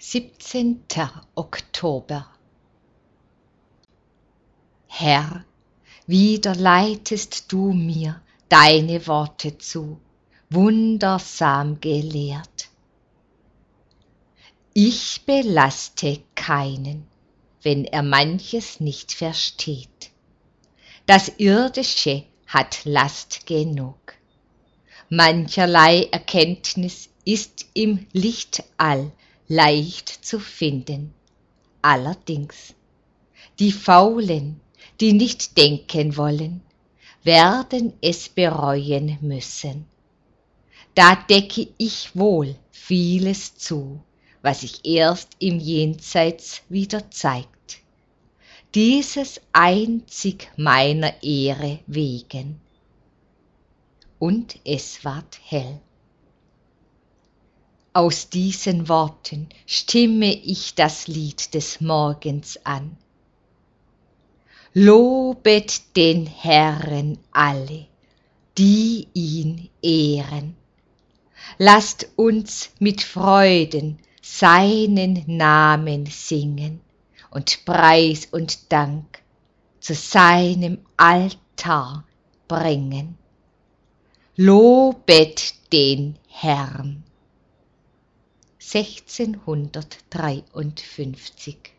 17. Oktober. Herr, wieder leitest du mir deine Worte zu, wundersam gelehrt. Ich belaste keinen, wenn er manches nicht versteht. Das Irdische hat Last genug. Mancherlei Erkenntnis ist im Lichtall leicht zu finden. Allerdings, die Faulen, die nicht denken wollen, werden es bereuen müssen. Da decke ich wohl vieles zu, was sich erst im Jenseits wieder zeigt. Dieses einzig meiner Ehre wegen. Und es ward hell. Aus diesen Worten stimme ich das Lied des Morgens an. Lobet den Herrn alle, die ihn ehren. Lasst uns mit Freuden seinen Namen singen und Preis und Dank zu seinem Altar bringen. Lobet den Herrn. 1653